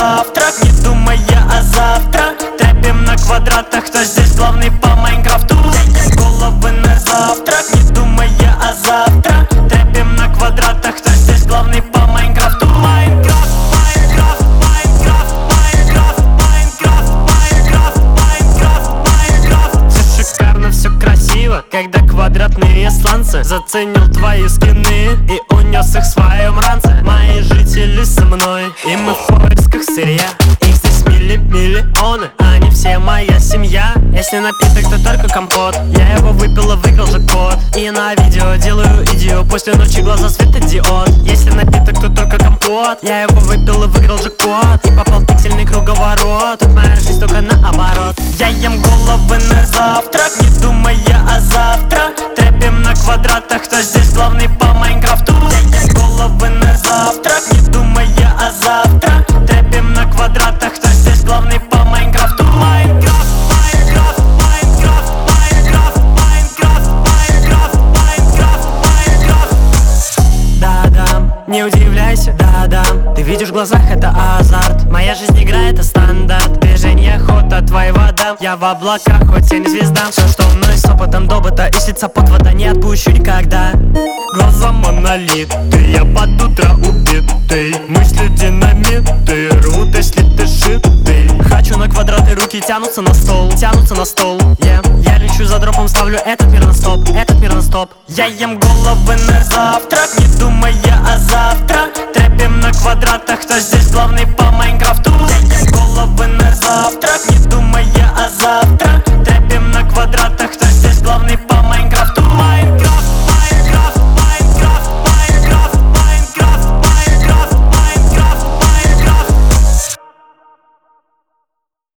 завтрак, не думая о завтра. Трэпим на квадратах, кто здесь главный по Майнкрафту. Ем головы на завтрак, не думая о завтра. Трэпим на квадратах, кто здесь главный по Майнкрафту. Майнкрафт, Майнкрафт, Майнкрафт, Майнкрафт, Майнкрафт, Майнкрафт, Майнкрафт, Майнкрафт. Все шикарно, все красиво, когда квадратные сланцы заценил твои скины и унес их в своем ранце. Мои жители со мной, и мы в поисках сырья. Их здесь миллионы, они все моя семья. Если напиток, то только компот. Я его выпил и выиграл джекпот. И на видео делаю идею, после ночи глаза светодиод. Если напиток, то только компот. Я его выпил и выиграл джекпот. И попал в пиксельный круговорот. Тут моя жизнь только наоборот. Я ем головы на завтрак, не думая о завтра. Трэпим на квадратах, кто здесь главный по Майнкрафту. Я ем головы на завтрак, не думая о завтра. Трэпим на квадратах, кто здесь главный по Майнкрафту. Майнкрафт, Майнкрафт, Майнкрафт, Майнкрафт, Майнкрафт, Майнкрафт, Майнкрафт, Майнкрафт. Да-да, не удивляйся, да-да. Ты видишь в глазах, это азарт. Моя жизнь игра, это стандарт. Движение, охота, твоя вода. Я в облаках, хоть я не звезда. Все, что мной с опытом добыто, и слиться под вода не отпущу никогда. Глаза монолит, я под утро убитый. Мысли динамиты, рвут, если ты шитый. Хочу на квадраты, руки тянутся на стол, тянутся на стол, Я лечу за дропом, ставлю этот мир на стоп, этот мир на стоп. Я ем головы на завтрак, не думая о завтра. Трэпим на квадратах, кто здесь главный по Майнкрафту. Я ем головы на завтрак, не думая о завтра. Трэпим на квадратах, кто здесь главный по